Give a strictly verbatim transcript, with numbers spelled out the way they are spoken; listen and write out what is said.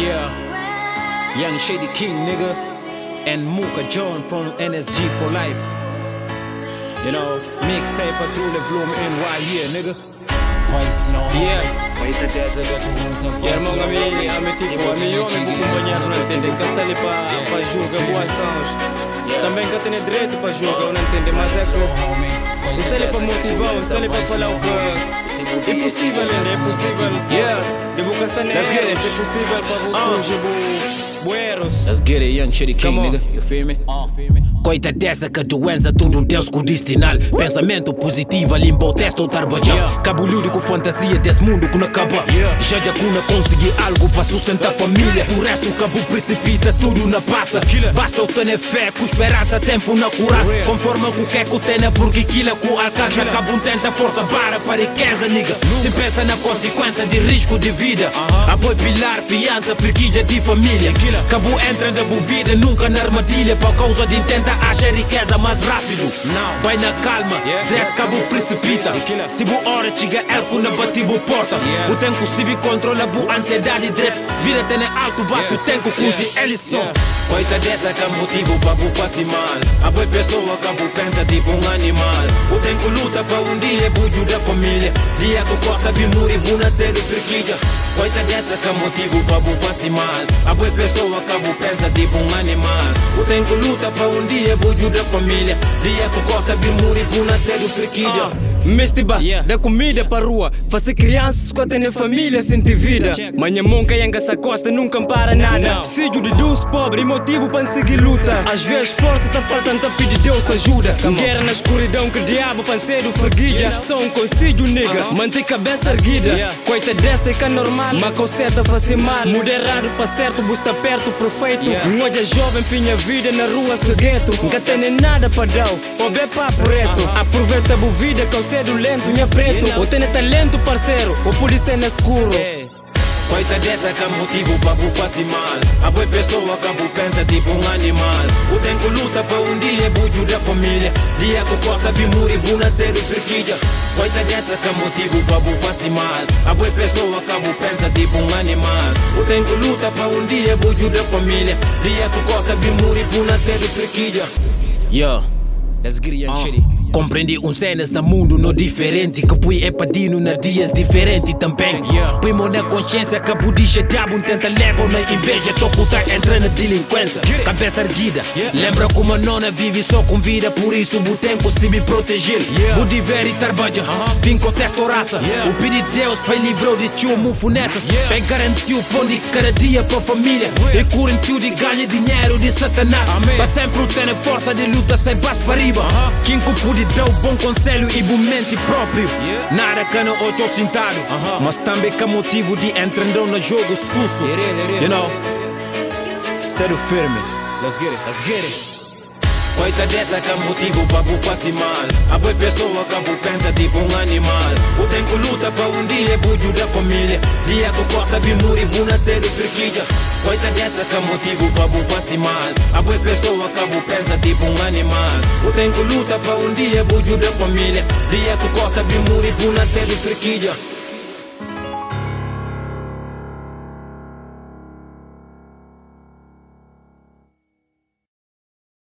Yeah, Young Shady King, nigga, and Mooka John from N S G for life. You know, mixtape Patrulle Vlom N Y here, nigga. Yeah, yeah, irmão, a mim, a mim, tipo, a mim, eu me acompanhar, não entende? Que está ali para julgar boas ações. Também que tem direito para julgar, não entende? Mas é que está ali para motivar, está ali para falar o que é possível, ainda é possível. Yeah, de boca está nele, é possível para o Bueros. Let's get it, Young Shady King, nigga. You feel me? Uh. Coita dessa que doença, tudo Deus com destinal. Pensamento positivo, limpa o teste ou trabalhar. Yeah. Cabo lúdico, fantasia desse mundo que não acaba. Yeah. Já já cuna conseguir algo para sustentar a família. O resto, cabo precipita, tudo na passa. Basta eu ter fé, com esperança, tempo na cura. Conforme o que é que eu tenho, porque aquilo que alcança. Cabo um tenta força para para riqueza, nigga. Se pensa na consequência de risco de vida. Uh-huh. Apoio pilar, fiança, perquilha de família. Cabo entra da vida, nunca na armadilha. Por causa de tenta achar riqueza mais rápido. Não. Vai na calma, yeah. Direct cabo precipita. Se bo hora chega, el que não bate bo porta. Yeah. O tempo se me controla, bo ansiedade direct. Vira tem alto, baixo, yeah. Tempo com yeah. Se eles são. Yeah. Coita dessa que é motivo para bo fazer mal. A boa pessoa que bo pensa tipo um animal. O tempo luta para um dia, bo ajudar a família. Dia que corta, bi morrer, bo nascer de friquilha. Coita dessa que é motivo para bo fazer mal. A boa pessoa que bo pensa tipo um animal. O tempo luta para um dia, bo ajudar a família. Dia que corta, bi morrer, bo nascer de friquilha. Mestiba, yeah. Da comida para rua. Fazer crianças com a ter família sem ter vida. Manhã monca e essa costa nunca para nada. Filho de Deus pobre, motivo para seguir luta. Às vezes força tá faltando, tá pedir Deus ajuda. Guerra na escuridão que diabo para ser do freguilha. Só um conselho, nega, manter cabeça erguida. Coita dessa é que é normal, mas conserta fazer mal. Muda errado para certo, busca perto, perfeito. Um olha jovem, pinha vida na rua, se gueto. Nunca tem nada para dar, ou bem papo reto. Aproveita a vida, que eu cedo lento, minha preto. Ou tem talento, parceiro, ou por isso é no escuro. Coita dessa que é motivo para bo fazer mal. A boa pessoa que bo pensa tipo um animal. O tempo luta para um dia, bo ajudar a família. Dia que corta, bi morrer, bo nascer de friquilha. Coita dessa que é motivo para bo fazer mal. A boa pessoa que bo pensa tipo um animal. O tempo luta para um dia, bo ajudar a família. Dia que corta, bi morrer, bo nascer de friquilha. Yo, let's get it, Young Shady. Compreendi um cenas no mundo no diferente. Que pui é padino na dias diferente também. Yeah. Primo na consciência que budicha diabo tenta levar na inveja. Toco tá entrando na delinquência. Cabeça erguida, yeah. Lembra como a nona vive só com vida. Por isso o tempo se me proteger. Yeah. Budi ver e trabalha, uh-huh. Vim com testo raça, yeah. O pedido de Deus pai livrou de tio mufo nessas, yeah. Pai garantiu pão de cada dia para família, yeah. E garantiu de ganhar dinheiro de satanás. Mas sempre tem força de luta sem baixo para riba, uh-huh. Quem pude dá o bom conselho e bom mente próprio, yeah. Nada que não outro sentado, uh-huh. Mas também que motivo de entrando no jogo susso, yeah, yeah, yeah. You know, sério firme. Let's get it, let's get it. Coita dessa que é motivo para bo fazer mal. A boa pessoa que bo pensa tipo um animal. O tempo luta para um dia, bo ajudar a família. Dia que corta, bi morrer, bo nascer de friquilha. Coita dessa que é motivo para bo fazer mal. A boa pessoa que bo pensa tipo um animal. O tempo luta para um dia, bo ajudar a família. Dia que corta, bi morrer, bo nascer de friquilha.